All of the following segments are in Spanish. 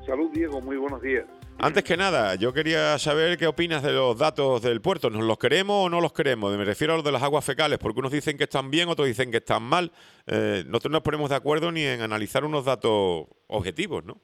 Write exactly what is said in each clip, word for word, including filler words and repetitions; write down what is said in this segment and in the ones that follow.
Salud, Diego, muy buenos días. Antes que nada, yo quería saber qué opinas de los datos del puerto. ¿Nos los queremos o no los queremos? Me refiero a los de las aguas fecales, porque unos dicen que están bien, otros dicen que están mal. Eh, nosotros no nos ponemos de acuerdo ni en analizar unos datos objetivos, ¿no?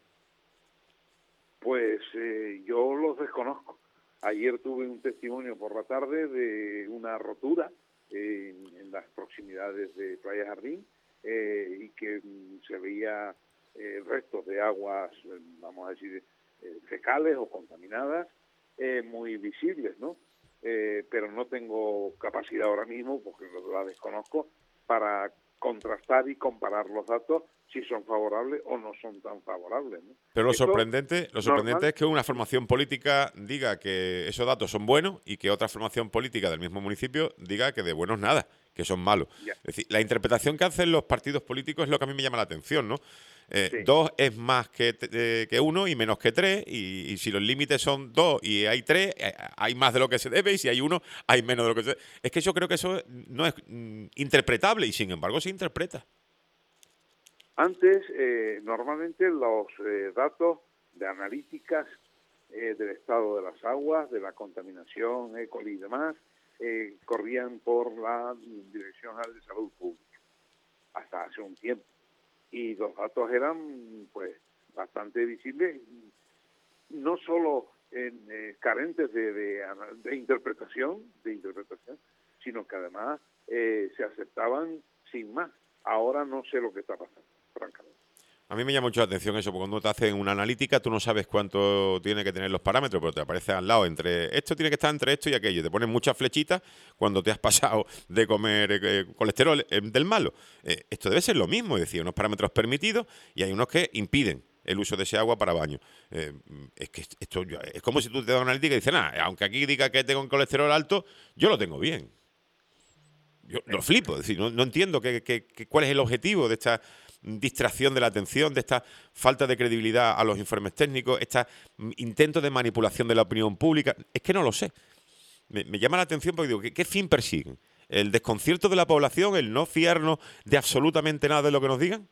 Pues eh, yo los desconozco. Ayer tuve un testimonio por la tarde de una rotura eh, en, en las proximidades de Playa Jardín eh, y que mm, se veía eh, restos de aguas, eh, vamos a decir, eh, fecales o contaminadas, eh, muy visibles, ¿no? Eh, pero no tengo capacidad ahora mismo, porque la desconozco, para contrastar y comparar los datos si son favorables o no son tan favorables, ¿no? Pero lo Esto sorprendente, lo sorprendente normal. es que una formación política diga que esos datos son buenos y que otra formación política del mismo municipio diga que de buenos nada, que son malos. Ya, Es decir, la interpretación que hacen los partidos políticos es lo que a mí me llama la atención, ¿no? Eh, sí. dos es más que, eh, que uno y menos que tres, y, y si los límites son dos y hay tres, eh, hay más de lo que se debe, y si hay uno, hay menos de lo que se debe. Es que yo creo que eso no es mm, interpretable y sin embargo se interpreta. Antes, eh, normalmente los eh, datos de analíticas eh, del estado de las aguas, de la contaminación, E. coli y demás, eh, corrían por la Dirección General de Salud Pública hasta hace un tiempo. Y los datos eran, pues, bastante visibles, no solo en, eh, carentes de, de, de interpretación, de interpretación, sino que además eh, se aceptaban sin más. Ahora no sé lo que está pasando, francamente. A mí me llama mucho la atención eso, porque cuando te hacen una analítica tú no sabes cuánto tiene que tener los parámetros, pero te aparece al lado entre esto tiene que estar entre esto y aquello. Te ponen muchas flechitas cuando te has pasado de comer eh, colesterol eh, del malo. Eh, esto debe ser lo mismo, es decir, unos parámetros permitidos y hay unos que impiden el uso de ese agua para baño. Eh, es que esto es como si tú te das una analítica y dices, nada, aunque aquí diga que tengo un colesterol alto, yo lo tengo bien. Yo lo flipo, es decir, no, no entiendo que, que, que cuál es el objetivo de esta distracción de la atención, de esta falta de credibilidad a los informes técnicos, este intento de manipulación de la opinión pública. Es que no lo sé. Me, me llama la atención porque digo, ¿qué, qué fin persiguen? ¿El desconcierto de la población, el no fiarnos de absolutamente nada de lo que nos digan?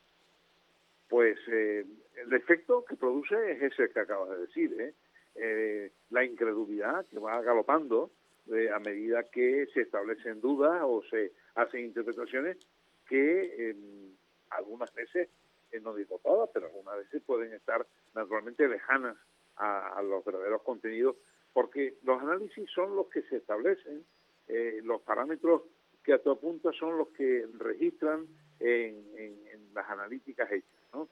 Pues eh, el efecto que produce es ese que acabas de decir, ¿eh? Eh, la incredulidad que va galopando eh, a medida que se establecen dudas o se hacen interpretaciones que eh, algunas veces, eh, no digo todas, pero algunas veces pueden estar naturalmente lejanas a, a los verdaderos contenidos, porque los análisis son los que se establecen, eh, los parámetros que a tu apunta son los que registran en, en, en las analíticas hechas, ¿no?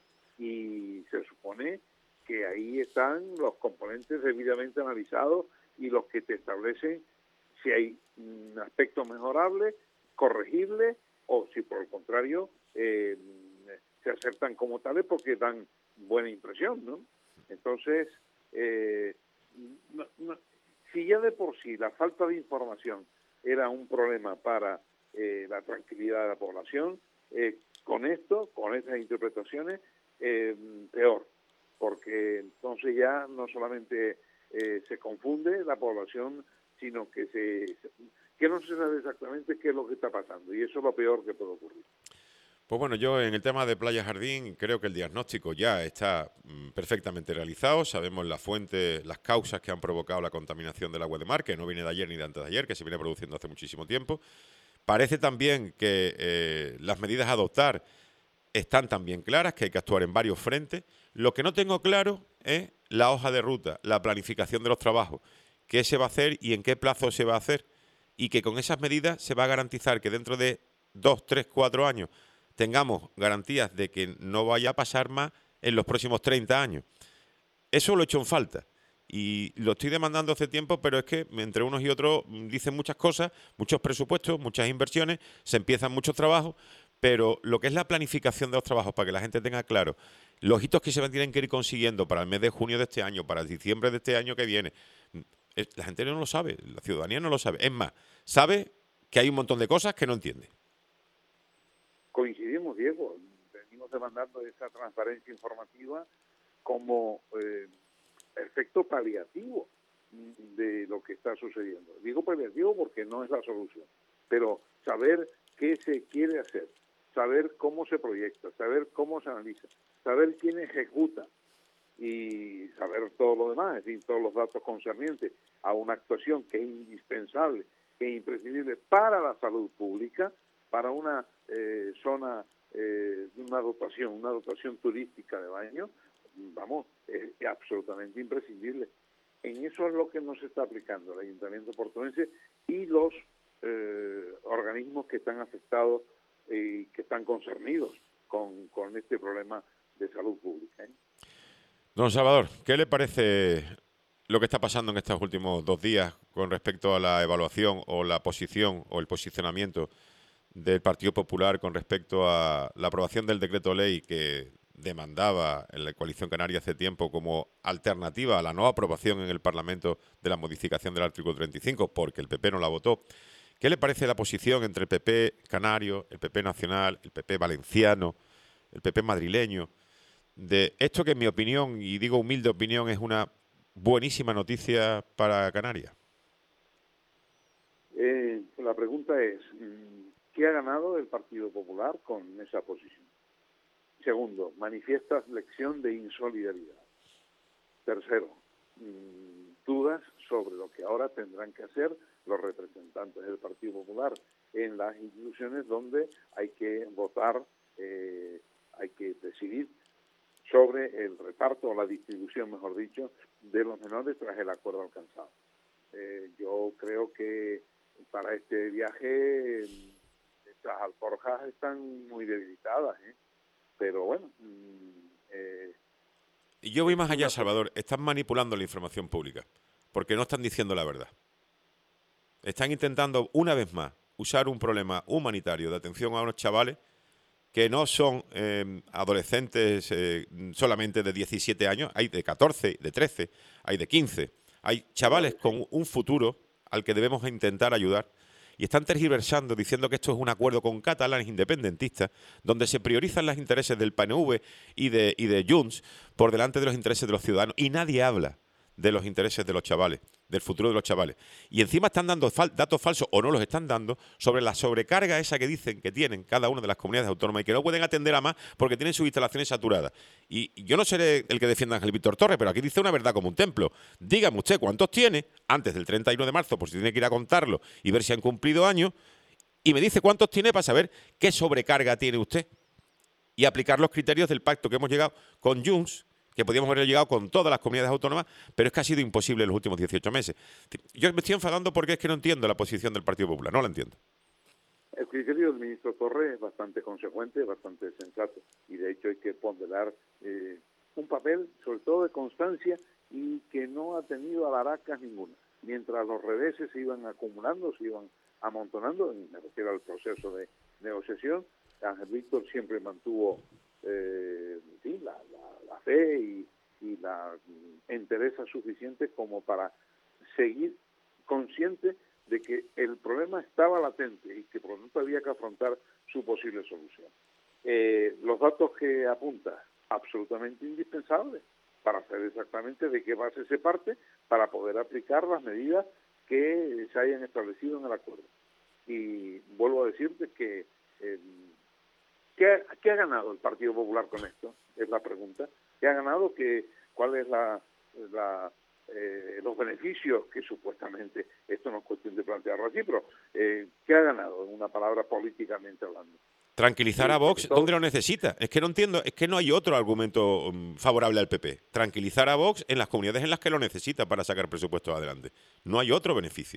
Y se supone que ahí están los componentes debidamente analizados y los que te establecen si hay un aspecto mejorable, corregible, o si por el contrario eh, se aceptan como tales porque dan buena impresión, ¿no? Entonces, eh, no, no, si ya de por sí la falta de información era un problema para eh, la tranquilidad de la población, eh, con esto, con estas interpretaciones, eh, peor, porque entonces ya no solamente eh, se confunde la población, sino que se que no se sabe exactamente qué es lo que está pasando, y eso es lo peor que puede ocurrir. Pues bueno, yo en el tema de Playa Jardín creo que el diagnóstico ya está mm, perfectamente realizado. Sabemos las fuentes, las causas que han provocado la contaminación del agua de mar, que no viene de ayer ni de antes de ayer, que se viene produciendo hace muchísimo tiempo. Parece también que eh, las medidas a adoptar están también claras, que hay que actuar en varios frentes. Lo que no tengo claro es la hoja de ruta, la planificación de los trabajos, qué se va a hacer y en qué plazo se va a hacer, y que con esas medidas se va a garantizar que dentro de dos, tres, cuatro años tengamos garantías de que no vaya a pasar más en los próximos treinta años. Eso lo he hecho en falta. Y lo estoy demandando hace tiempo, pero es que entre unos y otros dicen muchas cosas, muchos presupuestos, muchas inversiones, se empiezan muchos trabajos, pero lo que es la planificación de los trabajos, para que la gente tenga claro los hitos que se tienen que ir consiguiendo para el mes de junio de este año, para diciembre de este año que viene, la gente no lo sabe, la ciudadanía no lo sabe. Es más, sabe que hay un montón de cosas que no entiende. Coincidimos, Diego, venimos demandando esa transparencia informativa como eh, efecto paliativo de lo que está sucediendo. Digo paliativo porque no es la solución, pero saber qué se quiere hacer, saber cómo se proyecta, saber cómo se analiza, saber quién ejecuta y, ver todo lo demás, es decir, todos los datos concernientes a una actuación que es indispensable, que es imprescindible para la salud pública, para una eh, zona, eh, una dotación, una dotación turística de baños, vamos, es, es absolutamente imprescindible. En eso es lo que nos está aplicando el Ayuntamiento portuense y los eh, organismos que están afectados y que están concernidos con, con este problema de salud pública, ¿eh? Don Salvador, ¿qué le parece lo que está pasando en estos últimos dos días con respecto a la evaluación o la posición o el posicionamiento del Partido Popular con respecto a la aprobación del decreto ley que demandaba en la Coalición Canaria hace tiempo como alternativa a la no aprobación en el Parlamento de la modificación del artículo treinta y cinco, porque el P P no la votó? ¿Qué le parece la posición entre el P P canario, el P P nacional, el P P valenciano, el P P madrileño, de esto que en mi opinión, y digo humilde opinión, es una buenísima noticia para Canarias? Eh, la pregunta es, ¿qué ha ganado el Partido Popular con esa posición? Segundo, manifiesta lección de insolidaridad. Tercero, dudas sobre lo que ahora tendrán que hacer los representantes del Partido Popular en las instituciones donde hay que votar, eh, hay que decidir sobre el reparto o la distribución, mejor dicho, de los menores tras el acuerdo alcanzado. Eh, yo creo que para este viaje estas alforjas están muy debilitadas, ¿eh? Pero bueno... Eh, y yo voy más allá, Salvador. Están manipulando la información pública porque no están diciendo la verdad. Están intentando, una vez más, usar un problema humanitario de atención a unos chavales que no son eh, adolescentes eh, solamente de diecisiete años, hay de catorce, de trece, hay de quince. Hay chavales con un futuro al que debemos intentar ayudar. Y están tergiversando diciendo que esto es un acuerdo con catalanes independentistas donde se priorizan los intereses del P N V y de, y de Junts por delante de los intereses de los ciudadanos. Y nadie habla de los intereses de los chavales, del futuro de los chavales. Y encima están dando fal datos falsos, o no los están dando, sobre la sobrecarga esa que dicen que tienen cada una de las comunidades autónomas y que no pueden atender a más porque tienen sus instalaciones saturadas. Y, y yo no seré el que defienda a Ángel Víctor Torres, pero aquí dice una verdad como un templo. Dígame usted cuántos tiene antes del treinta y uno de marzo, por si tiene que ir a contarlo y ver si han cumplido años, y me dice cuántos tiene para saber qué sobrecarga tiene usted y aplicar los criterios del pacto que hemos llegado con Junts, que podíamos haber llegado con todas las comunidades autónomas, pero es que ha sido imposible en los últimos dieciocho meses. Yo me estoy enfadando porque es que no entiendo la posición del Partido Popular, no la entiendo. El criterio del ministro Torres es bastante consecuente, bastante sensato, y de hecho hay que ponderar eh, un papel, sobre todo de constancia, y que no ha tenido alaracas ninguna. Mientras los reveses se iban acumulando, se iban amontonando, me refiero al proceso de negociación, Ángel Víctor siempre mantuvo eh, sí, la, la, la fe y, y la entereza suficiente como para seguir consciente de que el problema estaba latente y que por lo tanto había que afrontar su posible solución. Eh, los datos que apunta, absolutamente indispensables para saber exactamente de qué base se parte para poder aplicar las medidas que se hayan establecido en el acuerdo. Y vuelvo a decirte que eh, ¿qué, ¿qué ha ganado el Partido Popular con esto? Es la pregunta. ¿Qué ha ganado? ¿Qué, ¿Cuál es la... la Eh, los beneficios que supuestamente, esto no es cuestión de plantearlo así, pero eh, ¿qué ha ganado en una palabra políticamente hablando? Tranquilizar a Vox, ¿dónde lo necesita? Es que no entiendo, es que no hay otro argumento um, favorable al P P. Tranquilizar a Vox en las comunidades en las que lo necesita para sacar presupuestos adelante. No hay otro beneficio.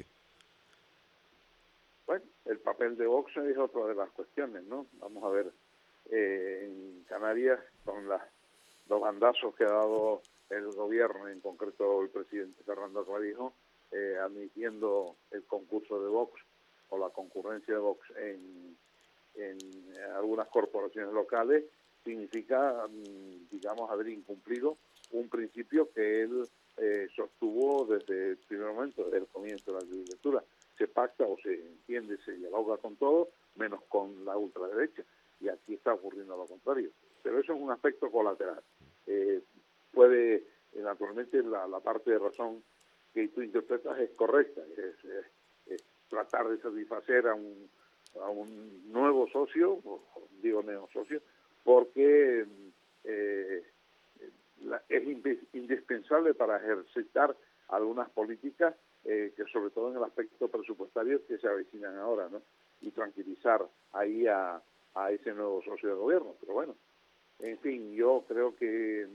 Bueno, el papel de Vox es otra de las cuestiones, ¿no? Vamos a ver, eh, en Canarias, con las, los bandazos que ha dado el gobierno, en concreto el presidente Fernando Clavijo, eh, admitiendo el concurso de Vox o la concurrencia de Vox en, en algunas corporaciones locales, significa, digamos, haber incumplido un principio que él eh, sostuvo desde el primer momento, desde el comienzo de la legislatura. Se pacta o se entiende, se dialoga con todo, menos con la ultraderecha. Y aquí está ocurriendo lo contrario. Pero eso es un aspecto colateral. Eh, puede, naturalmente, la, la parte de razón que tú interpretas es correcta, es, es, es tratar de satisfacer a un, a un nuevo socio, o, digo neo socio, porque eh, la, es indispensable para ejercitar algunas políticas, eh, que sobre todo en el aspecto presupuestario que se avecinan ahora, ¿no? Y tranquilizar ahí a, a ese nuevo socio de gobierno. Pero bueno, en fin, yo creo que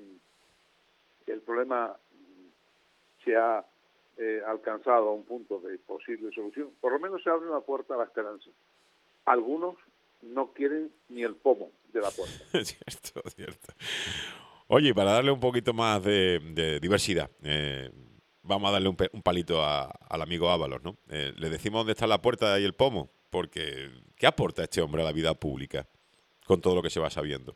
el problema se ha eh, alcanzado a un punto de posible solución. Por lo menos se abre una puerta a la esperanza. Algunos no quieren ni el pomo de la puerta. Cierto, cierto. Oye, para darle un poquito más de, de diversidad, eh, vamos a darle un, pe un palito a, al amigo Ábalos, ¿no? Eh, le decimos dónde está la puerta y el pomo, porque ¿qué aporta este hombre a la vida pública con todo lo que se va sabiendo?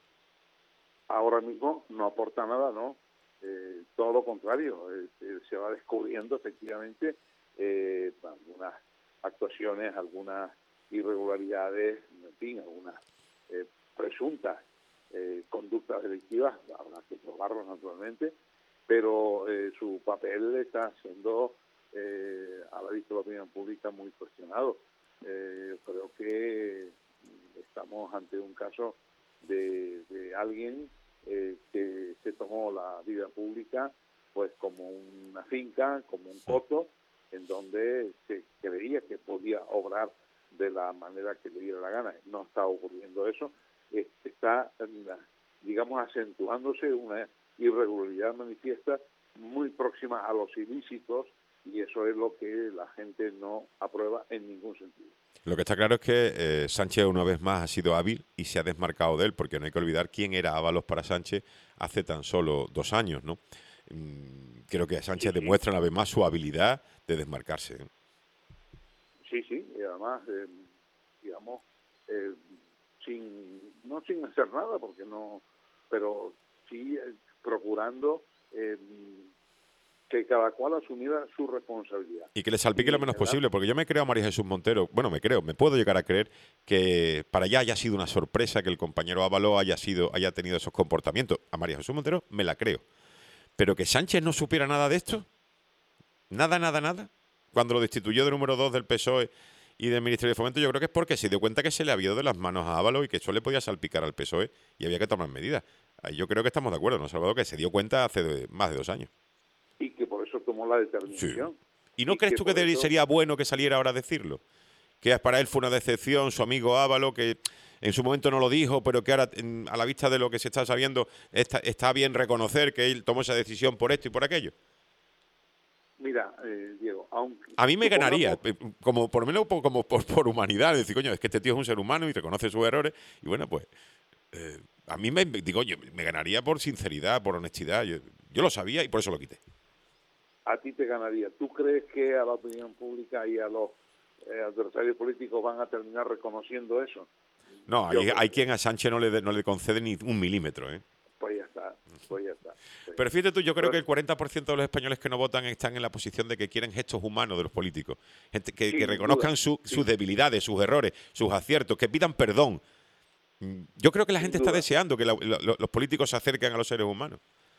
Ahora mismo no aporta nada, ¿no? Eh, todo lo contrario, eh, eh, se va descubriendo efectivamente eh, algunas actuaciones, algunas irregularidades, en fin, algunas eh, presuntas eh, conductas delictivas, habrá que probarlo naturalmente, pero eh, su papel está siendo eh, a la vista de la opinión pública muy cuestionado. Eh, creo que estamos ante un caso de, de alguien eh, que se tomó la vida pública pues como una finca, como un coto, en donde se creía que podía obrar de la manera que le diera la gana. No está ocurriendo eso, eh, está, digamos, acentuándose una irregularidad manifiesta muy próxima a los ilícitos, y eso es lo que la gente no aprueba en ningún sentido. Lo que está claro es que eh, Sánchez una vez más ha sido hábil y se ha desmarcado de él, porque no hay que olvidar quién era Ábalos para Sánchez hace tan solo dos años, ¿no? Mm, creo que Sánchez sí, sí. demuestra una vez más su habilidad de desmarcarse, ¿eh? Sí, sí, y además, eh, digamos, eh, sin no sin hacer nada, porque no, pero sí eh, procurando eh, que cada cual asumiera su responsabilidad. Y que le salpique y lo menos posible, porque yo me creo a María Jesús Montero, bueno, me creo, me puedo llegar a creer que para ella haya sido una sorpresa que el compañero Ábalos haya sido, haya tenido esos comportamientos. A María Jesús Montero me la creo. Pero que Sánchez no supiera nada de esto, nada, nada, nada, cuando lo destituyó de número dos del P S O E y del Ministerio de Fomento, yo creo que es porque se dio cuenta que se le había ido de las manos a Ábalos y que eso le podía salpicar al P S O E y había que tomar medidas. Ahí yo creo que estamos de acuerdo, ¿no, Salvador? Que se dio cuenta hace de, más de dos años. Y que por eso tomó la determinación. Sí. ¿Y no y crees que tú que eso... sería bueno que saliera ahora a decirlo? Que para él fue una decepción, su amigo Ábalos, que en su momento no lo dijo, pero que ahora, a la vista de lo que se está sabiendo, está, está bien reconocer que él tomó esa decisión por esto y por aquello. Mira, eh, Diego, aunque... A mí me supongamos... ganaría, como por lo menos como por, por humanidad, decir, coño, es que este tío es un ser humano y reconoce sus errores, y bueno, pues, eh, a mí me, digo, yo, me ganaría por sinceridad, por honestidad, yo, yo lo sabía y por eso lo quité. A ti te ganaría. ¿Tú crees que a la opinión pública y a los eh, adversarios políticos van a terminar reconociendo eso? No, hay, hay quien a Sánchez no le, no le concede ni un milímetro, ¿eh? Pues ya está, pues ya está. Pues Pero fíjate tú, yo creo Pero, que el cuarenta por ciento de los españoles que no votan están en la posición de que quieren gestos humanos de los políticos. Gente que, que reconozcan su, sí. sus debilidades, sus errores, sus aciertos, que pidan perdón. Yo creo que la Sin gente duda. está deseando que la, lo, los políticos se acerquen a los seres humanos.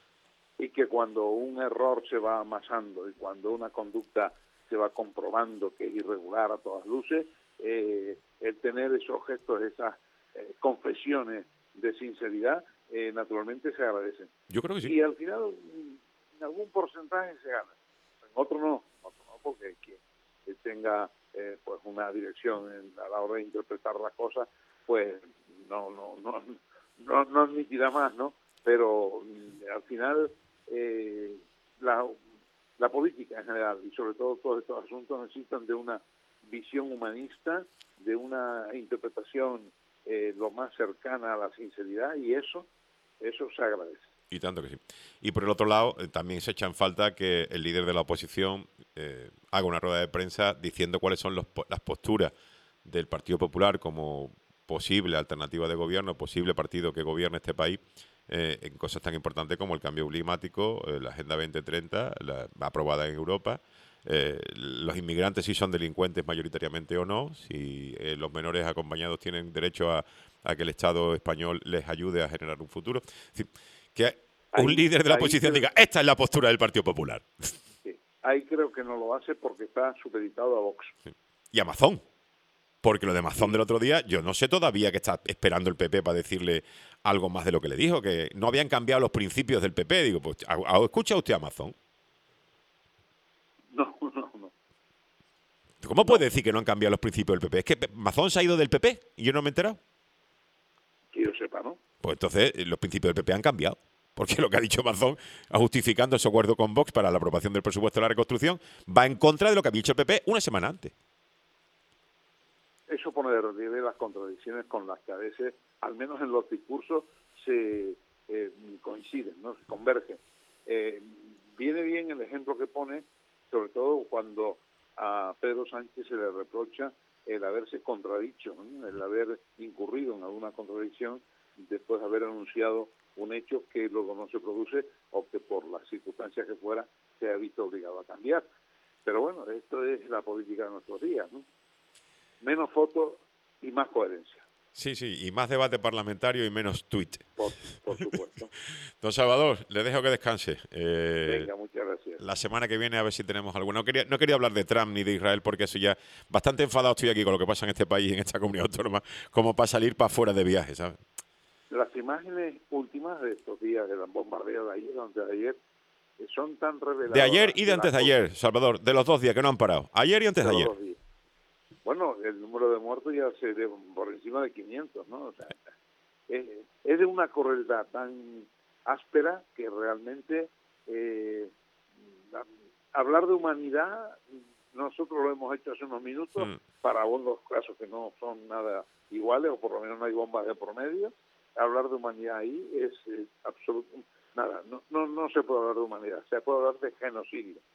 Y que cuando un error se va amasando y cuando una conducta se va comprobando que es irregular a todas luces, eh, el tener esos gestos, esas eh, confesiones de sinceridad, eh, naturalmente se agradecen. Yo creo que sí. Y al final, en algún porcentaje se gana. En otro no, en otro no, porque quien tenga eh, pues una dirección en, a la hora de interpretar las cosas, pues no, no, no, no, no admitirá más, ¿no? Pero al final eh, la, la política en general y sobre todo todos estos asuntos necesitan de una visión humanista, de una interpretación eh, lo más cercana a la sinceridad, y eso, eso se agradece. Y tanto que sí. Y por el otro lado, eh, también se echa en falta que el líder de la oposición eh, haga una rueda de prensa diciendo cuáles son los, las posturas del Partido Popular como posible alternativa de gobierno, posible partido que gobierne este país, eh, en cosas tan importantes como el cambio climático, eh, la Agenda veinte treinta, la, aprobada en Europa, eh, los inmigrantes si son delincuentes mayoritariamente o no, si eh, los menores acompañados tienen derecho a, a que el Estado español les ayude a generar un futuro. Es decir, que un ahí, líder de la ahí oposición creo, diga, esta es la postura del Partido Popular. Sí, ahí creo que no lo hace porque está supeditado a Vox. Sí. Y Amazon. Porque lo de Amazon Sí. del otro día, yo no sé todavía qué está esperando el P P para decirle algo más de lo que le dijo, que no habían cambiado los principios del P P. Digo, pues, ¿escucha usted a Mazón? No, no, no. ¿Cómo no. puede decir que no han cambiado los principios del P P? ¿Es que Mazón se ha ido del P P y yo no me he enterado? Que yo sepa, ¿no? Pues entonces los principios del P P han cambiado. Porque lo que ha dicho Mazón, justificando su acuerdo con Vox para la aprobación del presupuesto de la reconstrucción, va en contra de lo que había dicho el P P una semana antes. Eso pone de relieve las contradicciones con las que a veces, al menos en los discursos, se eh, coinciden, ¿no? Se convergen. Eh, viene bien el ejemplo que pone, sobre todo cuando a Pedro Sánchez se le reprocha el haberse contradicho, ¿no? El haber incurrido en alguna contradicción después de haber anunciado un hecho que luego no se produce o que por las circunstancias que fuera se ha visto obligado a cambiar. Pero bueno, esto es la política de nuestros días, ¿no? Menos fotos y más coherencia. Sí, sí, y más debate parlamentario y menos tuit. Por, por supuesto. Don Salvador, le dejo que descanse. Eh, Venga, muchas gracias. La semana que viene a ver si tenemos alguna. No quería, no quería hablar de Trump ni de Israel porque eso ya... Bastante enfadado estoy aquí con lo que pasa en este país, en esta comunidad autónoma, como para salir para afuera de viaje, ¿sabes? Las imágenes últimas de estos días de la bombardeo de ayer, antes de ayer, son tan reveladoras. De ayer y de antes de ayer, Salvador, de los dos días que no han parado. Ayer y antes de, de ayer. Bueno, el número de muertos ya se de por encima de quinientos, ¿no? O sea, es, es de una crueldad tan áspera que realmente eh, hablar de humanidad, nosotros lo hemos hecho hace unos minutos, mm. para unos casos que no son nada iguales, o por lo menos no hay bombas de por medio. Hablar de humanidad ahí es, es absoluto, nada, no, no, no se puede hablar de humanidad, se puede hablar de genocidio.